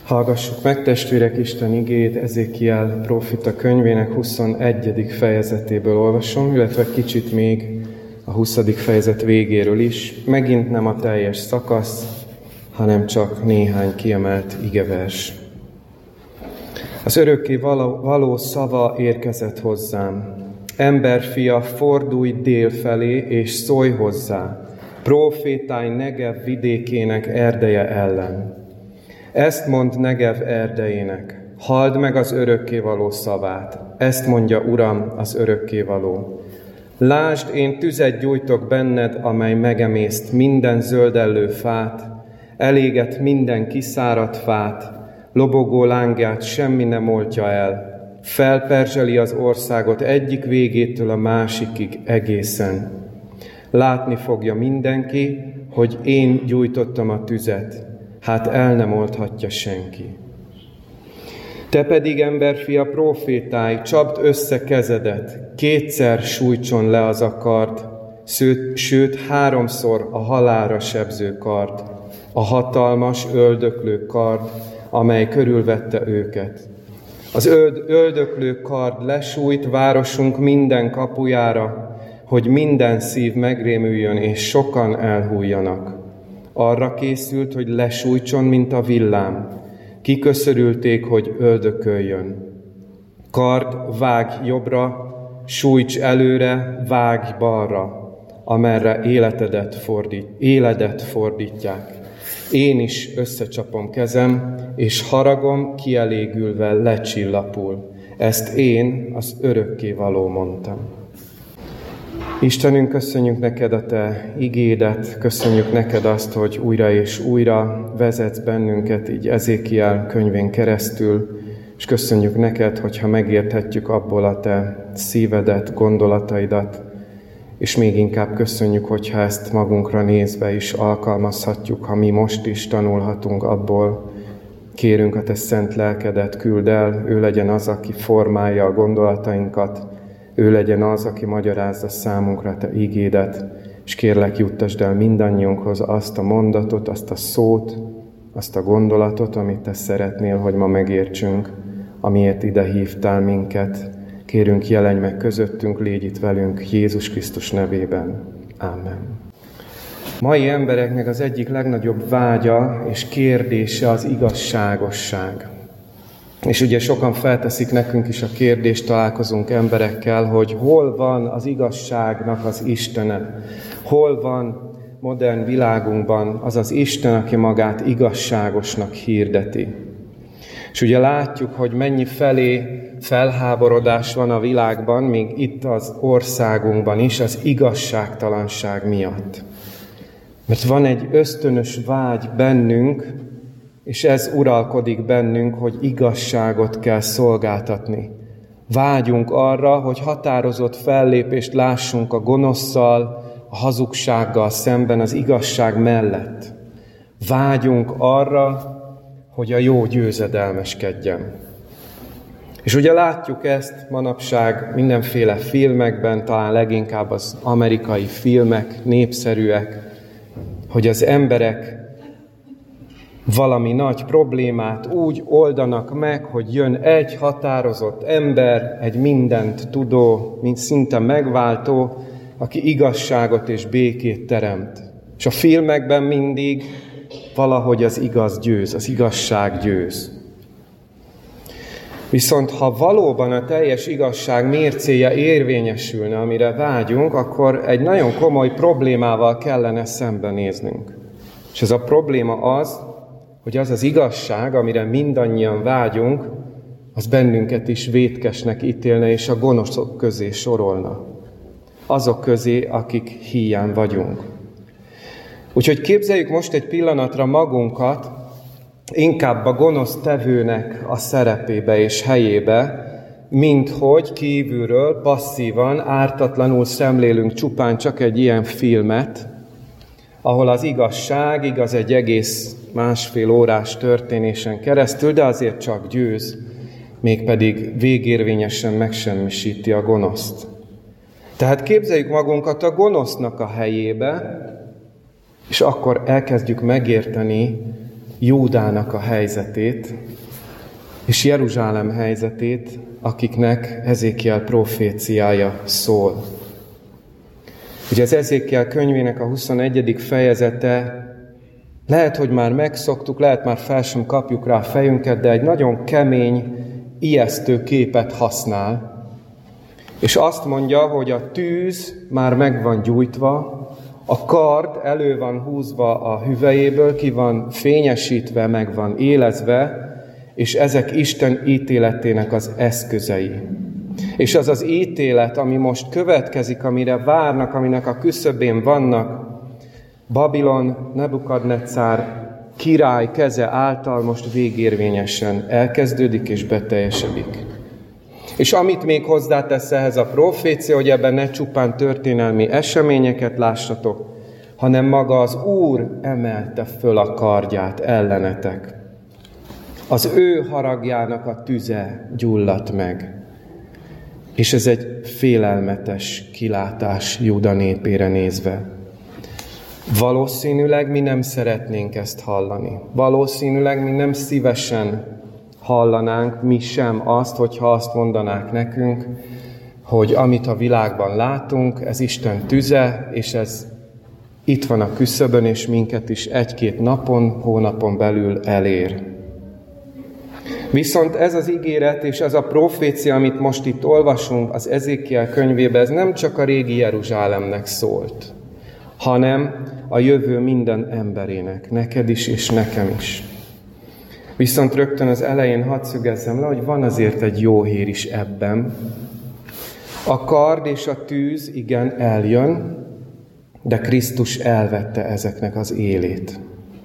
Hallgassuk meg, testvérek, Isten igéjét Ezékiel prófita könyvének 21. fejezetéből olvasom, illetve kicsit még a 20. fejezet végéről is. Megint nem a teljes szakasz, hanem csak néhány kiemelt igevers. Az örökké való szava érkezett hozzám. Emberfia, fordulj dél felé, és szólj hozzá, prófétálj Negev vidékének erdeje ellen. Ezt mond Negev erdejének, halld meg az örökkévaló szavát. Ezt mondja Uram, az örökkévaló. Lásd, én tüzet gyújtok benned, amely megemészt minden zöldellő fát, eléget minden kiszáradt fát, lobogó lángját semmi nem oltja el, felperzseli az országot egyik végétől a másikig egészen. Látni fogja mindenki, hogy én gyújtottam a tüzet, hát el nem oldhatja senki. Te pedig, emberfia, prófétálj, csapd össze kezedet, kétszer sújtson le az a kard, sőt 3-szor a halálra sebző kard, a hatalmas, öldöklő kard, amely körülvette őket. Az öldöklő kard lesújt városunk minden kapujára, hogy minden szív megrémüljön és sokan elhújjanak. Arra készült, hogy lesújtson, mint a villám. Kiköszörülték, hogy öldököljön. Kard, vágj jobbra, sújts előre, vágj balra, amerre éledet fordítják. Én is összecsapom kezem, és haragom kielégülve lecsillapul. Ezt én, az örökkévaló mondtam. Istenünk, köszönjük neked a te igédet, köszönjük neked azt, hogy újra és újra vezetsz bennünket így Ezékiel könyvén keresztül, és köszönjük neked, hogyha megérthetjük abból a te szívedet, gondolataidat, és még inkább köszönjük, hogyha ezt magunkra nézve is alkalmazhatjuk, ha mi most is tanulhatunk abból. Kérünk a te szent lelkedet, küld el, ő legyen az, aki formálja a gondolatainkat, ő legyen az, aki magyarázza számunkra te igédet, és kérlek, juttasd el mindannyiunkhoz azt a mondatot, azt a szót, azt a gondolatot, amit te szeretnél, hogy ma megértsünk, amiért ide hívtál minket. Kérünk, jelenj meg közöttünk, légy itt velünk Jézus Krisztus nevében. Ámen. Mai embereknek az egyik legnagyobb vágya és kérdése az igazságosság. És ugye sokan felteszik nekünk is a kérdést, találkozunk emberekkel, hogy hol van az igazságnak az Istene? Hol van modern világunkban az az Isten, aki magát igazságosnak hirdeti? És ugye látjuk, hogy mennyi felé felháborodás van a világban, még itt az országunkban is, az igazságtalanság miatt. Mert van egy ösztönös vágy bennünk, és ez uralkodik bennünk, hogy igazságot kell szolgáltatni. Vágyunk arra, hogy határozott fellépést lássunk a gonoszszal, a hazugsággal szemben, az igazság mellett. Vágyunk arra, hogy a jó győzedelmeskedjen. És ugye látjuk ezt manapság mindenféle filmekben, talán leginkább az amerikai filmek népszerűek, hogy az emberek valami nagy problémát úgy oldanak meg, hogy jön egy határozott ember, egy mindent tudó, mint szinte megváltó, aki igazságot és békét teremt. És a filmekben mindig valahogy az igaz győz, az igazság győz. Viszont ha valóban a teljes igazság mércéje érvényesülne, amire vágyunk, akkor egy nagyon komoly problémával kellene szembenéznünk. És ez a probléma az, hogy az az igazság, amire mindannyian vágyunk, az bennünket is vétkesnek ítélne, és a gonoszok közé sorolna. Azok közé, akik híján vagyunk. Úgyhogy képzeljük most egy pillanatra magunkat inkább a gonosz tevőnek a szerepébe és helyébe, mint hogy kívülről passzívan, ártatlanul szemlélünk csupán csak egy ilyen filmet, ahol az igazság, igaz egy egész 1,5 órás történésen keresztül, de azért csak győz, mégpedig végérvényesen megsemmisíti a gonoszt. Tehát képzeljük magunkat a gonosznak a helyébe, és akkor elkezdjük megérteni, Júdának a helyzetét, és Jeruzsálem helyzetét, akiknek Ezékiel proféciája szól. Ugye az Ezékiel könyvének a 21. fejezete, lehet, hogy már megszoktuk, lehet már fel sem kapjuk rá a fejünket, de egy nagyon kemény, ijesztő képet használ, és azt mondja, hogy a tűz már meg van gyújtva, a kard elő van húzva a hüvelyéből, ki van fényesítve, meg van élezve, és ezek Isten ítéletének az eszközei. És az az ítélet, ami most következik, amire várnak, aminek a küszöbén vannak, Babilon, Nebukadnetszár király keze által most végérvényesen elkezdődik és beteljesedik. És amit még hozzátesz ehhez a profécia, hogy ebben ne csupán történelmi eseményeket lássatok, hanem maga az Úr emelte föl a kardját ellenetek. Az ő haragjának a tüze gyulladt meg. És ez egy félelmetes kilátás Júda népére nézve. Valószínűleg mi nem szeretnénk ezt hallani. Valószínűleg mi nem szívesen hallanánk mi sem azt, hogyha azt mondanák nekünk, hogy amit a világban látunk, ez Isten tüze, és ez itt van a küszöbön, és minket is egy-két napon, hónapon belül elér. Viszont ez az ígéret és ez a profécia, amit most itt olvasunk az Ezékiel könyvében, ez nem csak a régi Jeruzsálemnek szólt, hanem a jövő minden emberének, neked is és nekem is. Viszont rögtön az elején hadd szögezzem le, hogy van azért egy jó hír is ebben. A kard és a tűz igen eljön, de Krisztus elvette ezeknek az élét.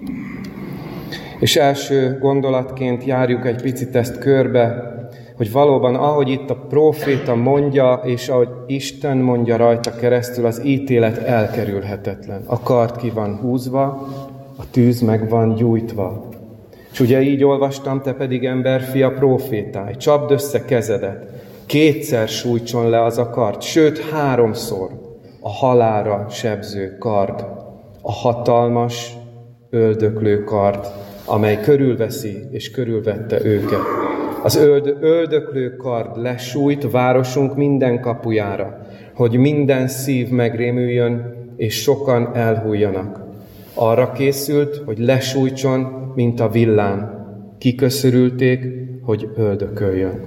És első gondolatként járjuk egy picit ezt körbe, hogy valóban ahogy itt a próféta mondja, és ahogy Isten mondja rajta keresztül, az ítélet elkerülhetetlen. A kard ki van húzva, a tűz meg van gyújtva. És ugye így olvastam, te pedig emberfia prófétálj, csapd össze kezedet, 2-szer sújtson le az a kard, sőt 3-szor a halálra sebző kard, a hatalmas, öldöklő kard, amely körülveszi és körülvette őket. Az öldöklő kard lesújt városunk minden kapujára, hogy minden szív megrémüljön, és sokan elhújjanak. Arra készült, hogy lesújtson, mint a villám. Kiköszörülték, hogy öldököljön.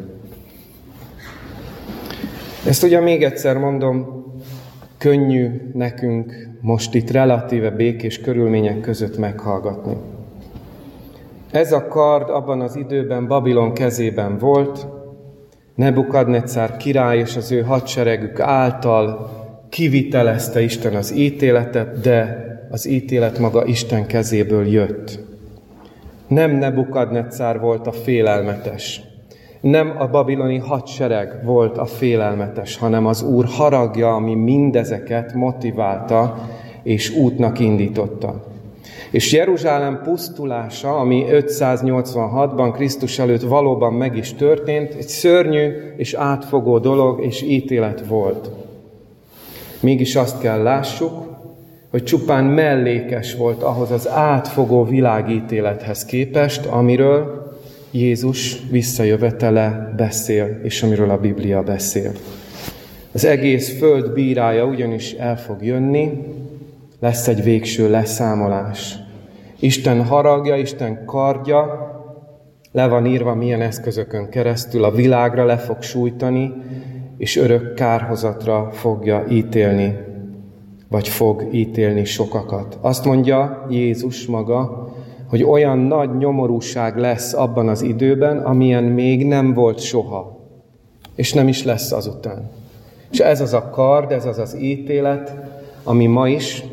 Ezt ugye még egyszer mondom, könnyű nekünk most itt relatíve békés körülmények között meghallgatni. Ez a kard abban az időben Babilon kezében volt, Nebukadnetszár király és az ő hadseregük által kivitelezte Isten az ítéletet, de az ítélet maga Isten kezéből jött. Nem Nebukadnetszár volt a félelmetes, nem a babiloni hadsereg volt a félelmetes, hanem az Úr haragja, ami mindezeket motiválta és útnak indította. És Jeruzsálem pusztulása, ami 586-ban Krisztus előtt valóban meg is történt, egy szörnyű és átfogó dolog és ítélet volt. Mégis azt kell lássuk, hogy csupán mellékes volt ahhoz az átfogó világítélethez képest, amiről Jézus visszajövetele beszél, és amiről a Biblia beszél. Az egész föld bírája ugyanis el fog jönni, lesz egy végső leszámolás. Isten haragja, Isten kardja, le van írva milyen eszközökön keresztül, a világra le fog sújtani, és örök kárhozatra fogja ítélni, vagy fog ítélni sokakat. Azt mondja Jézus maga, hogy olyan nagy nyomorúság lesz abban az időben, amilyen még nem volt soha, és nem is lesz azután. És ez az a kard, ez az az ítélet, ami ma is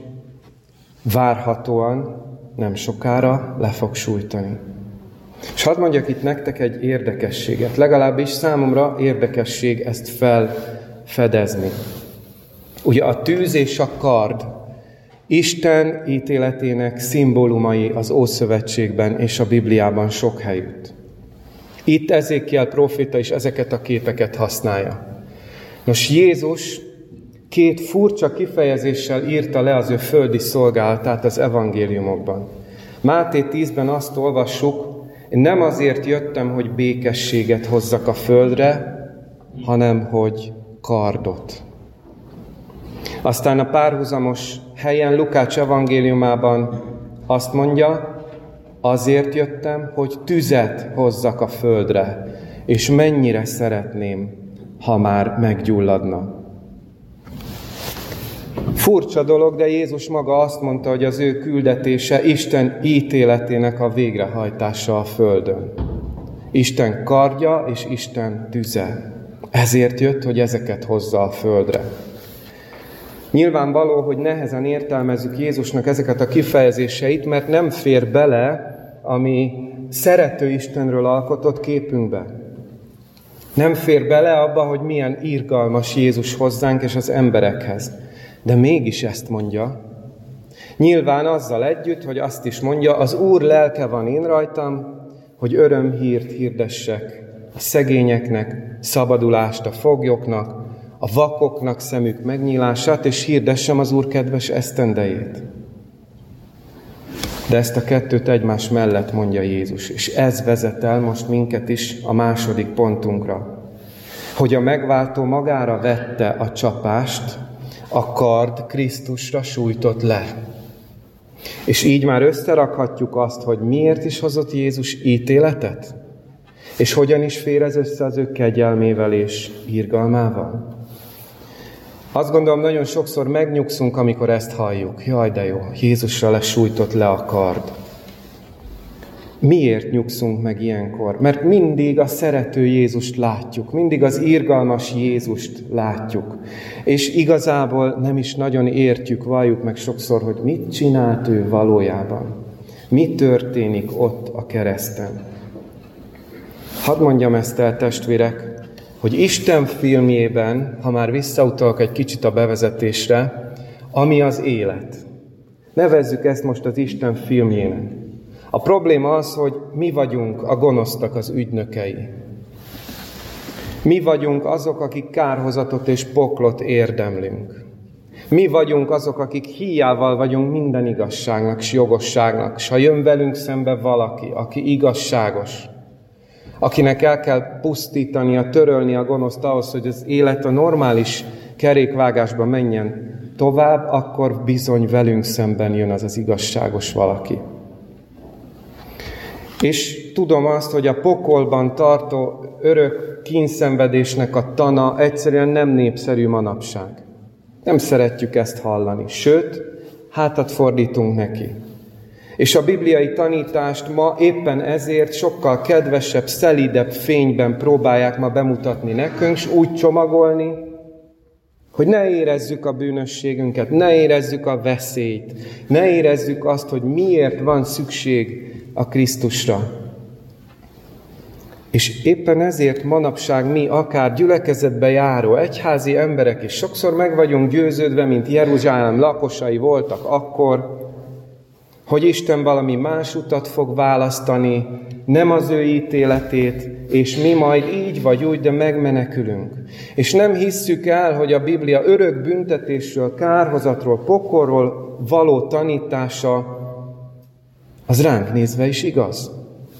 várhatóan nem sokára le fog sújtani. És hadd mondjak itt nektek egy érdekességet, legalábbis számomra érdekesség ezt felfedezni. Ugye a tűz és a kard Isten ítéletének szimbólumai az Ószövetségben és a Bibliában sok helyütt. Itt Ezékiel próféta is ezeket a képeket használja. Nos, Jézus 2 furcsa kifejezéssel írta le az ő földi szolgálatát az evangéliumokban. Máté 10-ben azt olvassuk, én nem azért jöttem, hogy békességet hozzak a földre, hanem hogy kardot. Aztán a párhuzamos helyen Lukács evangéliumában azt mondja, azért jöttem, hogy tüzet hozzak a földre, és mennyire szeretném, ha már meggyulladna. Furcsa dolog, de Jézus maga azt mondta, hogy az ő küldetése Isten ítéletének a végrehajtása a földön. Isten kardja és Isten tüze. Ezért jött, hogy ezeket hozza a földre. Nyilvánvaló, hogy nehezen értelmezzük Jézusnak ezeket a kifejezéseit, mert nem fér bele a mi szerető Istenről alkotott képünkbe. Nem fér bele abba, hogy milyen irgalmas Jézus hozzánk és az emberekhez. De mégis ezt mondja. Nyilván azzal együtt, hogy azt is mondja, az Úr lelke van én rajtam, hogy örömhírt hirdessek a szegényeknek, szabadulást a foglyoknak, a vakoknak szemük megnyílását, és hirdessem az Úr kedves esztendejét. De ezt a kettőt egymás mellett mondja Jézus, és ez vezet el most minket is a második pontunkra, hogy a megváltó magára vette a csapást, a kard Krisztusra sújtott le. És így már összerakhatjuk azt, hogy miért is hozott Jézus ítéletet, és hogyan is fér ez össze az ő kegyelmével és irgalmával. Azt gondolom, nagyon sokszor megnyugszunk, amikor ezt halljuk. Jaj, de jó, Jézusra lesújtott le a kard. Miért nyugszunk meg ilyenkor? Mert mindig a szerető Jézust látjuk, mindig az irgalmas Jézust látjuk. És igazából nem is nagyon értjük, valljuk meg sokszor, hogy mit csinált ő valójában. Mi történik ott a kereszten. Hadd mondjam ezt el, testvérek, hogy Isten filmjében, ha már visszautalok egy kicsit a bevezetésre, ami az élet. Nevezzük ezt most az Isten filmjének. A probléma az, hogy mi vagyunk a gonosznak az ügynökei. Mi vagyunk azok, akik kárhozatot és poklot érdemlünk. Mi vagyunk azok, akik híjával vagyunk minden igazságnak és jogosságnak, és ha jön velünk szembe valaki, aki igazságos, akinek el kell pusztítania, törölni a gonoszt ahhoz, hogy az élet a normális kerékvágásba menjen tovább, akkor bizony velünk szemben jön az az igazságos valaki. És tudom azt, hogy a pokolban tartó örök kínszenvedésnek a tana egyszerűen nem népszerű manapság. Nem szeretjük ezt hallani, sőt, hátat fordítunk neki. És a bibliai tanítást ma éppen ezért sokkal kedvesebb, szelídebb fényben próbálják ma bemutatni nekünk, és úgy csomagolni, hogy ne érezzük a bűnösségünket, ne érezzük a veszélyt, ne érezzük azt, hogy miért van szükség a Krisztusra. És éppen ezért manapság mi, akár gyülekezetbe járó egyházi emberek is sokszor meg vagyunk győződve, mint Jeruzsálem lakosai voltak akkor, hogy Isten valami más utat fog választani, nem az ő ítéletét, és mi majd így vagy úgy, de megmenekülünk. És nem hisszük el, hogy a Biblia örök büntetésről, kárhozatról, pokolról való tanítása, az ránk nézve is igaz.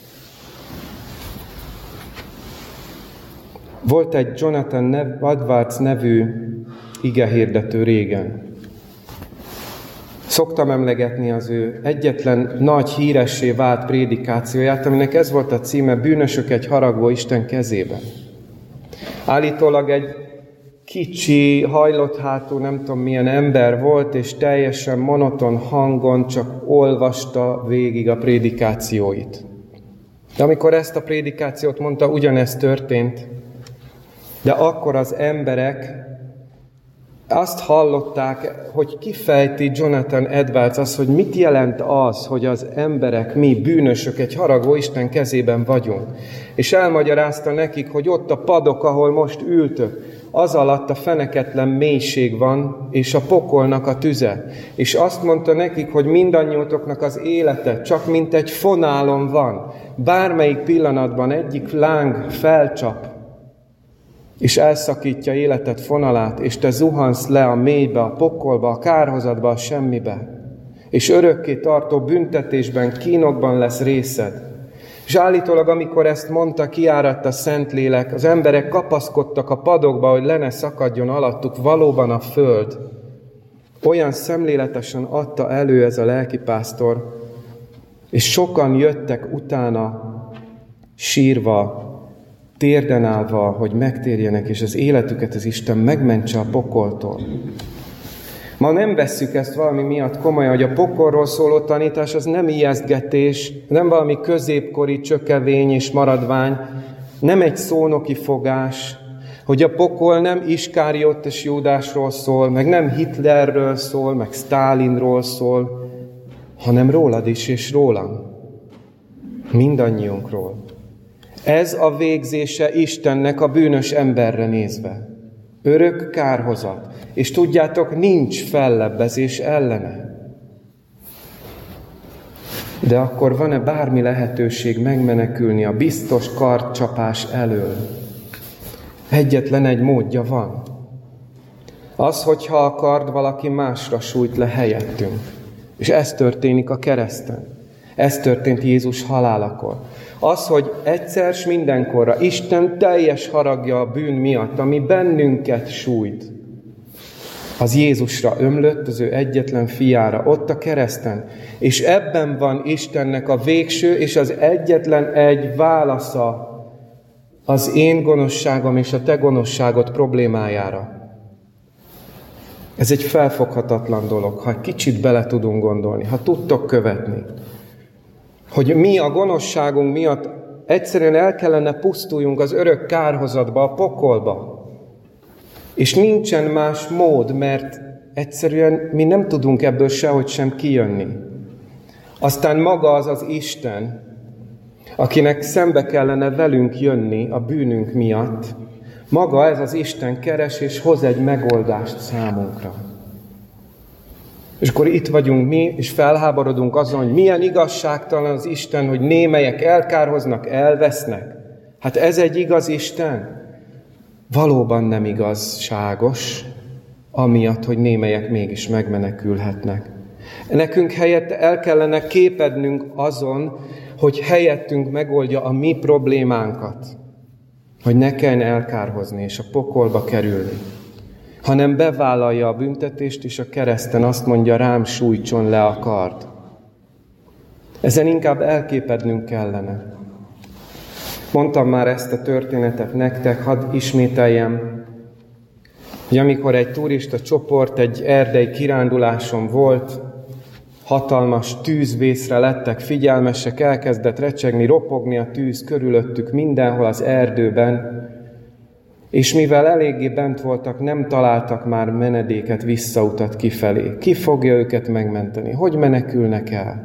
Volt egy Jonathan Edwards nevű igehirdető régen. Szoktam emlegetni az ő egyetlen nagy híressé vált prédikációját, aminek ez volt a címe, Bűnösök egy haragvó Isten kezében. Állítólag egy kicsi, hajlott hátú, nem tudom milyen ember volt, és teljesen monoton hangon csak olvasta végig a prédikációit. De amikor ezt a prédikációt mondta, ugyanezt történt, de akkor az emberek azt hallották, hogy kifejti Jonathan Edwards azt, hogy mit jelent az, hogy az emberek, mi bűnösök egy haragvó Isten kezében vagyunk. És elmagyarázta nekik, hogy ott a padok, ahol most ültök, az alatt a feneketlen mélység van, és a pokolnak a tüze. És azt mondta nekik, hogy mindannyiótoknak az élete csak mint egy fonálon van. Bármelyik pillanatban egyik láng felcsap, és elszakítja életed fonalát, és te zuhansz le a mélybe, a pokolba, a kárhozatba, a semmibe. és örökké tartó büntetésben, kínokban lesz részed. És állítólag, amikor ezt mondta, kiáradt a Szentlélek, az emberek kapaszkodtak a padokba, hogy le ne szakadjon alattuk valóban a föld. Olyan szemléletesen adta elő ez a lelkipásztor, és sokan jöttek utána sírva, térden állva, hogy megtérjenek, és az életüket az Isten megmentse a pokoltól. Ma nem vesszük ezt valami miatt komolyan, hogy a pokolról szóló tanítás az nem ijesztgetés, nem valami középkori csökevény és maradvány, nem egy szónoki fogás, hogy a pokol nem Iskáriot és Júdásról szól, meg nem Hitlerről szól, meg Sztálinról szól, hanem rólad is és rólam. Mindannyiunkról. Ez a végzése Istennek a bűnös emberre nézve. Örök kárhozat. És tudjátok, nincs fellebbezés ellene. De akkor van-e bármi lehetőség megmenekülni a biztos kardcsapás elől? Egyetlen egy módja van. Az, hogyha a kard valaki másra sújt le helyettünk. És ez történik a kereszten. Ez történt Jézus halálakor. Az, hogy egyszer s mindenkorra Isten teljes haragja a bűn miatt, ami bennünket sújt, az Jézusra ömlött, az ő egyetlen fiára, ott a kereszten. És ebben van Istennek a végső és az egyetlen egy válasza az én gonoszságom és a te gonoszságod problémájára. Ez egy felfoghatatlan dolog, ha kicsit bele tudunk gondolni, ha tudtok követni. Hogy mi a gonoszságunk miatt egyszerűen el kellene pusztuljunk az örök kárhozatba, a pokolba. És nincsen más mód, mert egyszerűen mi nem tudunk ebből sehogy sem kijönni. Aztán maga az az Isten, akinek szembe kellene velünk jönni a bűnünk miatt, maga ez az Isten keres és hoz egy megoldást számunkra. És akkor itt vagyunk mi, és felháborodunk azon, hogy milyen igazságtalan az Isten, hogy némelyek elkárhoznak, elvesznek. Hát ez egy igaz Isten? Valóban nem igazságos, amiatt, hogy némelyek mégis megmenekülhetnek. Nekünk helyette el kellene képednünk azon, hogy helyettünk megoldja a mi problémánkat, hogy ne kelljen elkárhozni és a pokolba kerülni, hanem bevállalja a büntetést, és a kereszten azt mondja, rám sújtson le a kard. Ezen inkább elképednünk kellene. Mondtam már ezt a történetet nektek, hadd ismételjem, hogy amikor egy turista csoport egy erdei kiránduláson volt, hatalmas tűzvészre lettek figyelmesek, elkezdett recsegni, ropogni a tűz körülöttük mindenhol az erdőben, és mivel eléggé bent voltak, nem találtak már menedéket, visszautat kifelé. Ki fogja őket megmenteni? Hogy menekülnek el?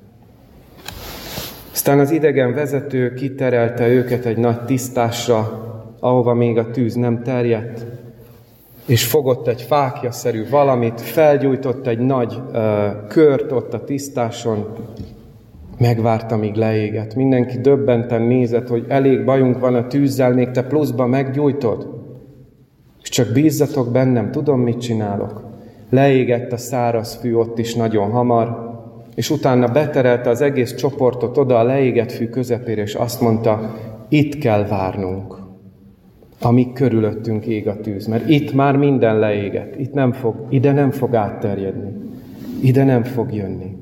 Aztán az idegen vezető kiterelte őket egy nagy tisztásra, ahova még a tűz nem terjedt, és fogott egy fáklyaszerű valamit, felgyújtott egy nagy kört ott a tisztáson, megvárta, míg leégett. Mindenki döbbenten nézett, hogy elég bajunk van a tűzzel, még te pluszba meggyújtod. És csak bízzatok bennem, tudom, mit csinálok. Leégett a száraz fű ott is nagyon hamar, és utána beterelte az egész csoportot oda a leégett fű közepére, és azt mondta, itt kell várnunk, amíg körülöttünk ég a tűz, mert itt már minden leégett, ide nem fog átterjedni, ide nem fog jönni.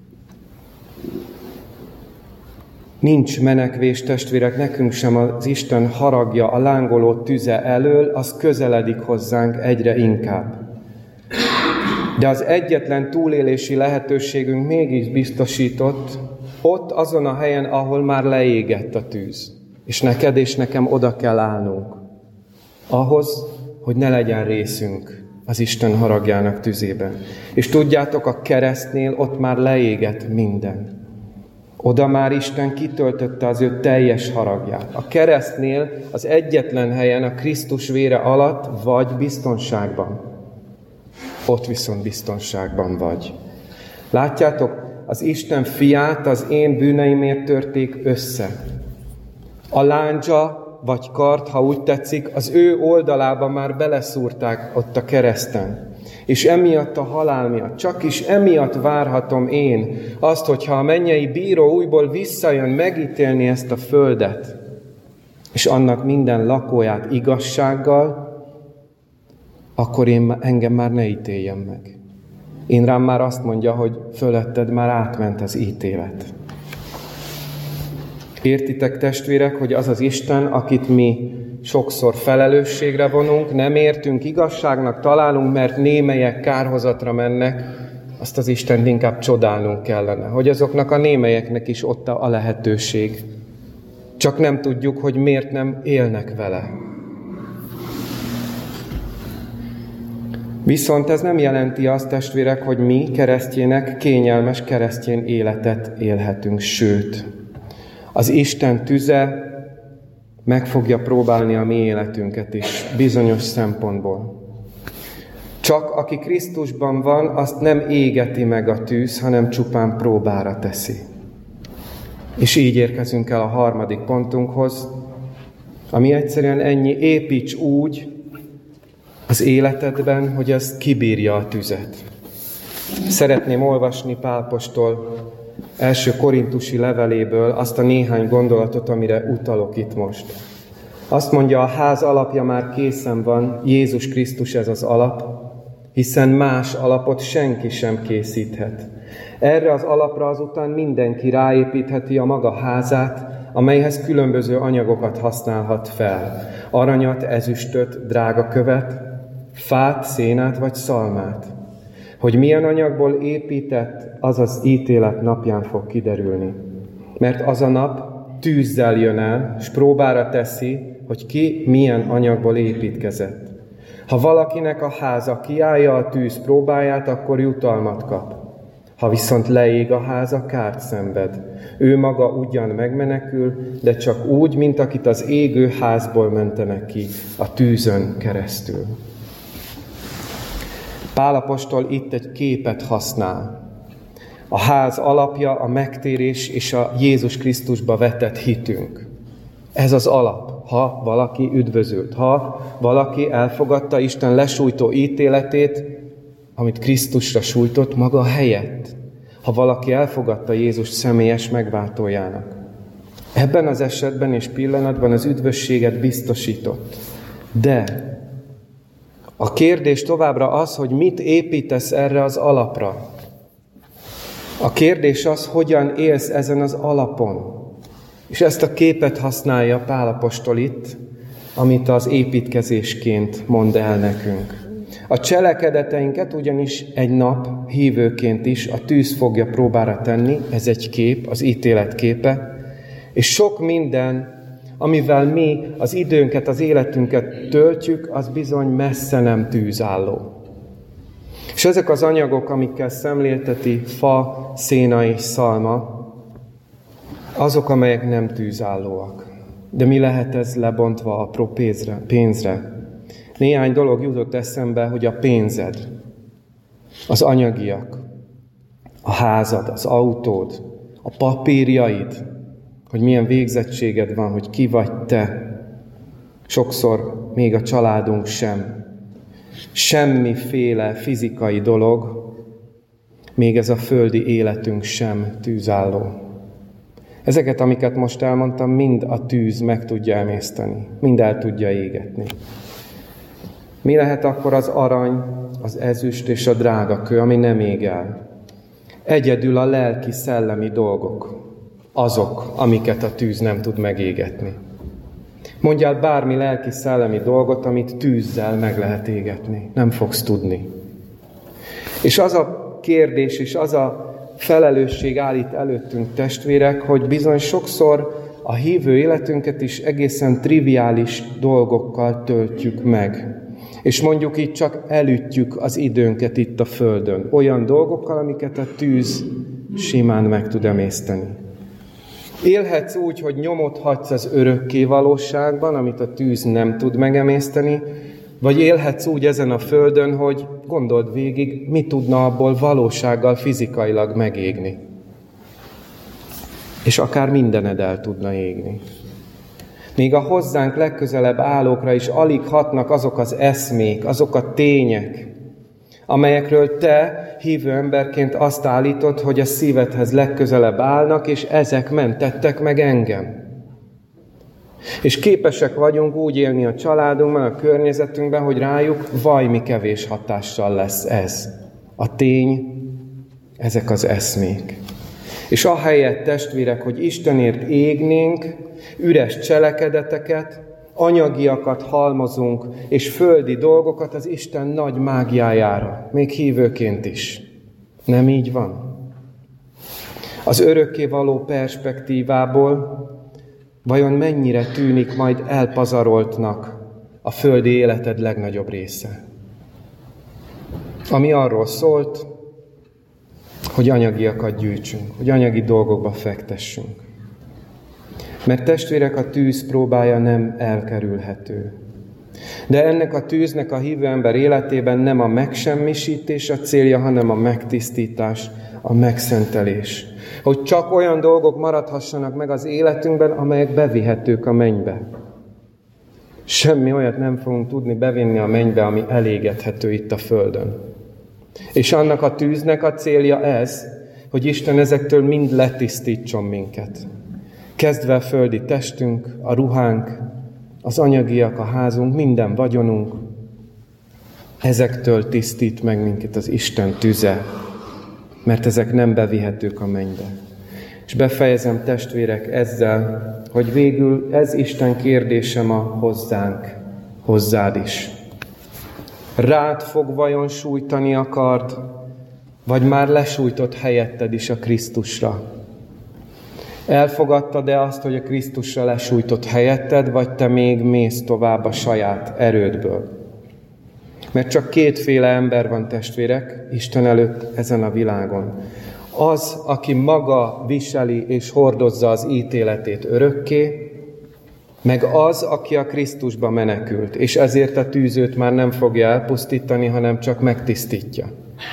Nincs menekvés, testvérek, nekünk sem az Isten haragja a lángoló tüze elől, az közeledik hozzánk egyre inkább. De az egyetlen túlélési lehetőségünk mégis biztosított, ott azon a helyen, ahol már leégett a tűz. És neked és nekem oda kell állnunk. Ahhoz, hogy ne legyen részünk az Isten haragjának tüzében. És tudjátok, a keresztnél ott már leégett minden. Oda már Isten kitöltötte az ő teljes haragját. A keresztnél az egyetlen helyen a Krisztus vére alatt vagy biztonságban. Ott viszont biztonságban vagy. Látjátok, az Isten fiát az én bűneimért törték össze. A láncsa vagy kard, ha úgy tetszik, az ő oldalába már beleszúrták ott a kereszten. És emiatt a halál miatt, csak is emiatt várhatom én azt, hogyha a mennyei bíró újból visszajön megítélni ezt a földet, és annak minden lakóját igazsággal, akkor engem már ne ítéljen meg. Én rám már azt mondja, hogy fölötted már átment az ítélet. Értitek, testvérek, hogy az az Isten, akit mi sokszor felelősségre vonunk, nem értünk, igazságnak találunk, mert némelyek kárhozatra mennek, azt az Istent inkább csodálnunk kellene, hogy azoknak a némelyeknek is ott a lehetőség. Csak nem tudjuk, hogy miért nem élnek vele. Viszont ez nem jelenti azt, testvérek, hogy mi keresztjének kényelmes keresztény életet élhetünk, sőt, az Isten tüze meg fogja próbálni a mi életünket is, bizonyos szempontból. Csak aki Krisztusban van, azt nem égeti meg a tűz, hanem csupán próbára teszi. És így érkezünk el a harmadik pontunkhoz, ami egyszerűen ennyi: építs úgy az életedben, hogy az kibírja a tüzet. Szeretném olvasni Pál apostol első korintusi leveléből azt a néhány gondolatot, amire utalok itt most. Azt mondja, a ház alapja már készen van, Jézus Krisztus ez az alap, hiszen más alapot senki sem készíthet. Erre az alapra azután mindenki ráépítheti a maga házát, amelyhez különböző anyagokat használhat fel. Aranyat, ezüstöt, drágakövet, fát, szénát vagy szalmát. Hogy milyen anyagból épített, az az ítélet napján fog kiderülni. Mert az a nap tűzzel jön el, s próbára teszi, hogy ki milyen anyagból építkezett. Ha valakinek a háza kiállja a tűz próbáját, akkor jutalmat kap. Ha viszont leég a háza, kárt szenved. Ő maga ugyan megmenekül, de csak úgy, mint akit az égő házból mentenek ki a tűzön keresztül. Pál apostol itt egy képet használ. A ház alapja a megtérés és a Jézus Krisztusba vetett hitünk. Ez az alap, ha valaki üdvözült, ha valaki elfogadta Isten lesújtó ítéletét, amit Krisztusra sújtott maga helyett, ha valaki elfogadta Jézus személyes megváltójának. Ebben az esetben és pillanatban az üdvösséget biztosított. De a kérdés továbbra az, hogy mit építesz erre az alapra. A kérdés az, hogyan élsz ezen az alapon. És ezt a képet használja Pál apostol itt, amit az építkezésként mond el nekünk. A cselekedeteinket ugyanis egy nap hívőként is a tűz fogja próbára tenni, ez egy kép, az ítélet képe, és sok minden, amivel mi az időnket, az életünket töltjük, az bizony messze nem tűzálló. És ezek az anyagok, amikkel szemlélteti fa, széna és szalma, azok, amelyek nem tűzállóak. De mi lehet ez lebontva apró pénzre? Néhány dolog jutott eszembe, hogy a pénzed, az anyagiak, a házad, az autód, a papírjaid, hogy milyen végzettséged van, hogy ki vagy te. Sokszor még a családunk sem. Semmiféle fizikai dolog, még ez a földi életünk sem tűzálló. Ezeket, amiket most elmondtam, mind a tűz meg tudja emészteni, mind el tudja égetni. Mi lehet akkor az arany, az ezüst és a drágakő, ami nem ég el? Egyedül a lelki-szellemi dolgok, azok, amiket a tűz nem tud megégetni. Mondjál bármi lelki-szellemi dolgot, amit tűzzel meg lehet égetni. Nem fogsz tudni. És az a kérdés, és az a felelősség állít előttünk, testvérek, hogy bizony sokszor a hívő életünket is egészen triviális dolgokkal töltjük meg. És mondjuk így csak elütjük az időnket itt a földön. Olyan dolgokkal, amiket a tűz simán meg tud emészteni. Élhetsz úgy, hogy nyomot hagysz az örökké valóságban, amit a tűz nem tud megemészteni, vagy élhetsz úgy ezen a földön, hogy gondold végig, mi tudna abból valósággal, fizikailag megégni. És akár mindened el tudna égni. Még a hozzánk legközelebb állókra is alig hatnak azok az eszmék, azok a tények, amelyekről te hívő emberként azt állítod, hogy a szívedhez legközelebb állnak, és ezek mentettek meg engem. És képesek vagyunk úgy élni a családunkban, a környezetünkben, hogy rájuk vajmi kevés hatással lesz ez. A tény, ezek az eszmék. És ahelyett, testvérek, hogy Istenért égnénk, üres cselekedeteket, anyagiakat halmozunk, és földi dolgokat az Isten nagy mágiájára, még hívőként is. Nem így van? Az örökkévaló perspektívából vajon mennyire tűnik majd elpazaroltnak a földi életed legnagyobb része? Ami arról szólt, hogy anyagiakat gyűjtsünk, hogy anyagi dolgokba fektessünk. Mert testvérek, a tűz próbája nem elkerülhető. De ennek a tűznek a hívő ember életében nem a megsemmisítés a célja, hanem a megtisztítás, a megszentelés. Hogy csak olyan dolgok maradhassanak meg az életünkben, amelyek bevihetők a mennybe. Semmi olyat nem fogunk tudni bevinni a mennybe, ami elégethető itt a földön. És annak a tűznek a célja ez, hogy Isten ezektől mind letisztítson minket. Kezdve a földi testünk, a ruhánk, az anyagiak, a házunk, minden vagyonunk, ezektől tisztít meg minket az Isten tüze, mert ezek nem bevihetők a mennybe. És befejezem, testvérek, ezzel, hogy végül ez Isten kérdése ma hozzánk, hozzád is. Rád fog vajon sújtani a kard, vagy már lesújtott helyetted is a Krisztusra? Elfogadtad-e azt, hogy a Krisztusra lesújtott helyetted, vagy te még mész tovább a saját erődből? Mert csak kétféle ember van, testvérek, Isten előtt ezen a világon. Az, aki maga viseli és hordozza az ítéletét örökké, meg az, aki a Krisztusba menekült, és ezért a tűzőt már nem fogja elpusztítani, hanem csak megtisztítja.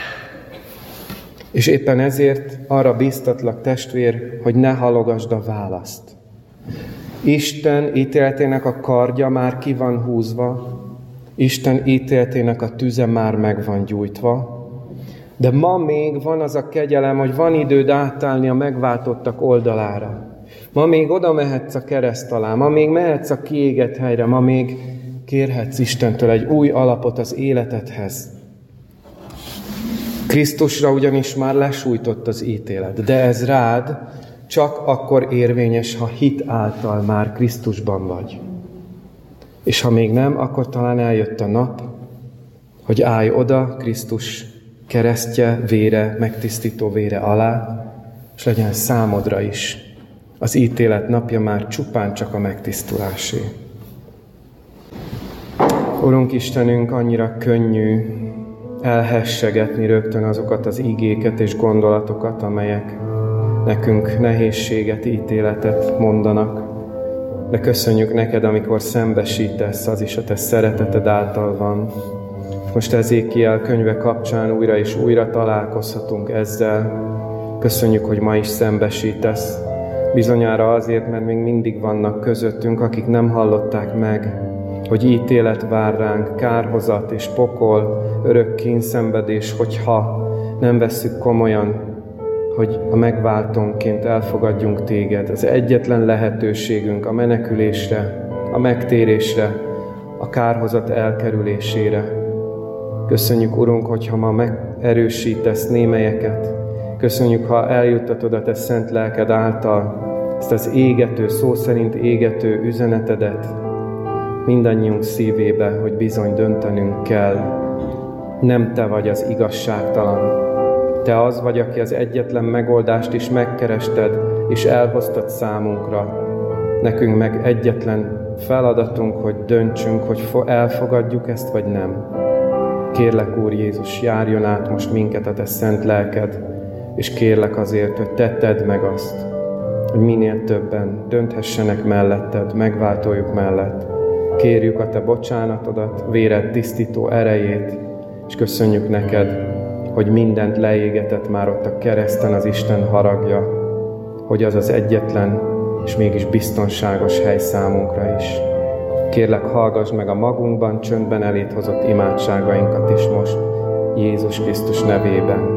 És éppen ezért arra bíztatlak, testvér, hogy ne halogasd a választ. Isten ítéletének a kardja már ki van húzva, Isten ítéletének a tüze már meg van gyújtva, de ma még van az a kegyelem, hogy van időd átállni a megváltottak oldalára. Ma még oda mehetsz a kereszt alá, ma még mehetsz a kiégett helyre, ma még kérhetsz Istentől egy új alapot az életedhez. Krisztusra ugyanis már lesújtott az ítélet, de ez rád csak akkor érvényes, ha hit által már Krisztusban vagy. És ha még nem, akkor talán eljött a nap, hogy állj oda Krisztus keresztje, vére, megtisztító vére alá, és legyen számodra is az ítélet napja már csupán csak a megtisztulásé. Urunk Istenünk, annyira könnyű elhessegetni rögtön azokat az igéket és gondolatokat, amelyek nekünk nehézséget, ítéletet mondanak. De köszönjük neked, amikor szembesítesz, az is a te szereteted által van. Most Ezékiel könyve kapcsán újra és újra találkozhatunk ezzel. Köszönjük, hogy ma is szembesítesz. Bizonyára azért, mert még mindig vannak közöttünk, akik nem hallották meg, hogy ítélet vár ránk, kárhozat és pokol, örök kényszenvedés, hogyha nem vesszük komolyan, hogy a megváltónként elfogadjunk téged. Az egyetlen lehetőségünk a menekülésre, a megtérésre, a kárhozat elkerülésére. Köszönjük, Urunk, hogyha ma megerősítesz némelyeket. Köszönjük, ha eljuttatod a te szent lelked által ezt az égető, szó szerint égető üzenetedet mindannyiunk szívébe, hogy bizony döntenünk kell. Nem te vagy az igazságtalan. Te az vagy, aki az egyetlen megoldást is megkerested, és elhoztad számunkra. Nekünk meg egyetlen feladatunk, hogy döntsünk, hogy elfogadjuk ezt, vagy nem. Kérlek, Úr Jézus, járjon át most minket a te szent lelked, és kérlek azért, hogy te tedd meg azt, hogy minél többen dönthessenek melletted, megváltójuk mellett. Kérjük a te bocsánatodat, véred tisztító erejét, és köszönjük neked, hogy mindent leégetett már ott a kereszten az Isten haragja, hogy az az egyetlen, és mégis biztonságos hely számunkra is. Kérlek, hallgass meg a magunkban, csöndben eléd hozott imádságainkat is most, Jézus Krisztus nevében.